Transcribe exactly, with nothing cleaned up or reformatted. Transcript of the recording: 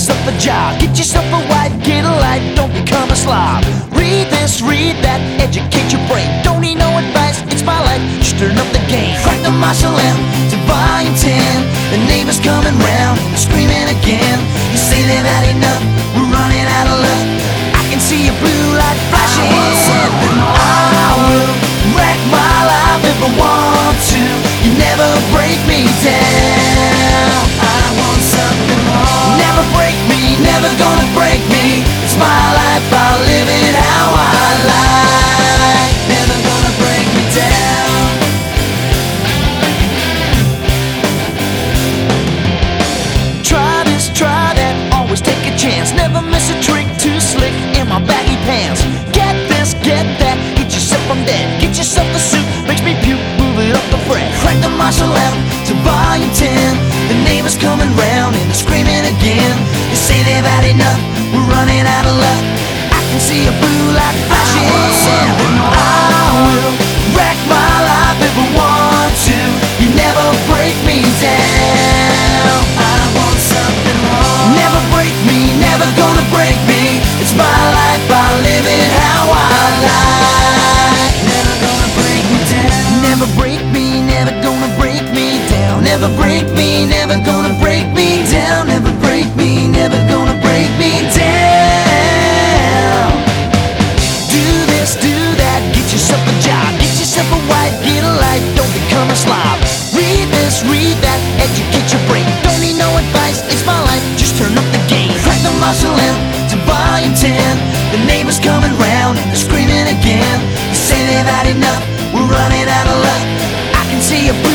yourself a job, get yourself a wife, get a life, don't become a slob. Read this, read that, educate your brain. Don't need no advice, it's my life, just turn up the game. Crack the Marshall M to volume ten. The neighbors coming round, screaming again. You say they've had enough, we're running out of luck. I can see your blue light flashing. I want something more. I will wreck my life if I want to. You never break me down. I want something more. Never break me, never gonna break me. It's my life, I'll live it how I like. Never gonna break me down. Try this, try that, always take a chance. Never miss a trick, too slick in my baggy pants. Get this, get that, get yourself from dead. Get yourself a suit, makes me puke, move it up the fret. Crack the Marshall M to volume ten. The neighbors coming round and they're screaming again. You say they've had enough, we're running out of luck. I can see a blue light flashing. I want something more. I will wreck my life if I want to. You never break me down. I want something more. Never break me, never gonna break me. It's my life, I'll live it how I like. Never gonna break me down. Never break me, never gonna break me down. Never break me, never gonna break me down. Never break me, never gonna break me down. Do this, do that, get yourself a job, get yourself a wife, get a life, don't become a slob. Read this, read that, educate your brain. Don't need no advice, it's my life, just turn up the game. Crack the Marshall M to volume ten. The neighbors coming round and they're screaming again. You say they've had enough, we're running out of luck. I can see a